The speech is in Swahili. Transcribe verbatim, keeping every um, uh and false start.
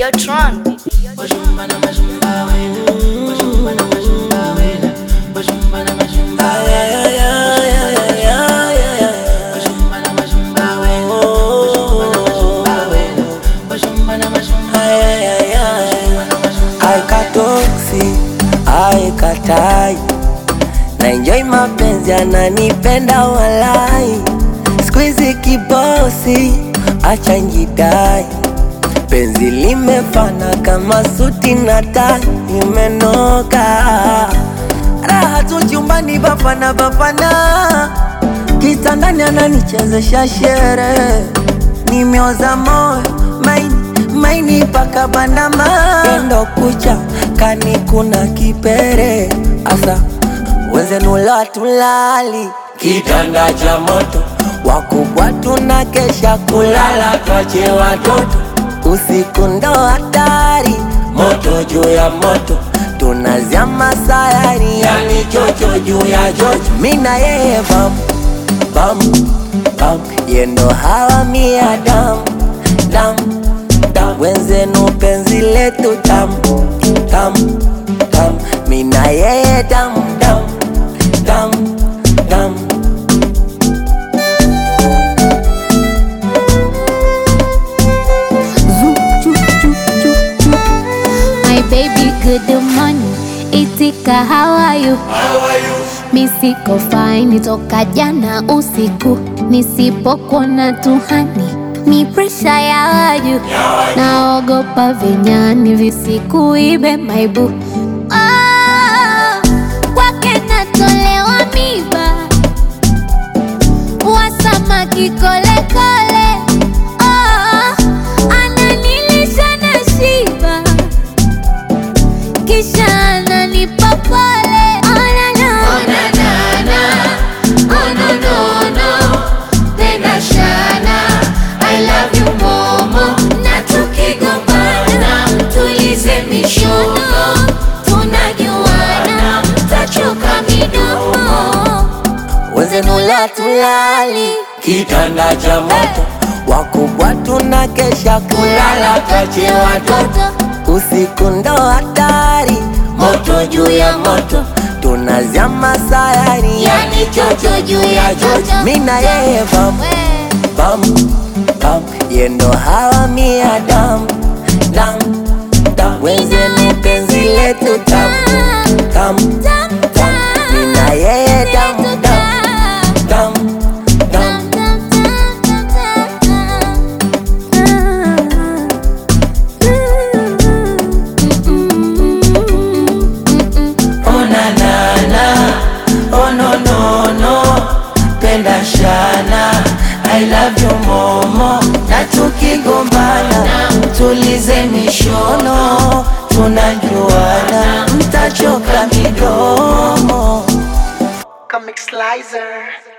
Videotron. Aikatoksi, aikatai, na enjoy mapenzi ananipenda walai. Squeezy kibosi, acha njidai, penzi limefana kama suti na tai, imenoka. Raha tu chumbani bafana bafana, kitandani ananichezesha shere. Nimeoza moyo, maini, maini paka bandama. Endo kucha, kani kuna kipere. Asa, wenzenu la tulali, kitanda cha moto. Wakubwa tunakesha kulala twache watoto. Usiku ndo hatari, moto juu ya moto. Tunazama sayari, yani chocho juu ya chocho. Mina yeye bam, bam, bam, yendo hawa mia dam, dam, dam. Wenzenu penzi letu tam, tam, tam. Mina yeye dam, dam, dam, dam. My baby, good morning. Itika, how are you? How are you? Mi siko fine, toka jana usiku. Nisipokuona tuhani, mi pressure ya waju. Naogopa vinyani visikuibe my boo. Oh, kwake natolewa miba, wasamaki kole kole. Oh, ananilisha na shiba, kisha ananipa pole. Oh na na, oh na na na, oh no no no, tena shana, I love you momo. Na tukigombana tulize mishono, tunajuana tachoka midomo. Wenzenu la tulali, kitanda cha moto. Wakubwa tunakesha kulala twache watoto. Usiku ndo hatari, moto juu ya moto. Tunazama sayari, yani chocho juu ya chocho. Mina yeye bam, bam, bam, yendo hawa mia dam, dam, dam. Wenzenu penzi letu tam, tam, tam. Mina yeye dam, dam, dam, dam. Oh na na na, oh no no no, penda shana, I love you momo. Na tukigombana tulize mishono, tunajuana mtachoka midomo. Comic Slicer.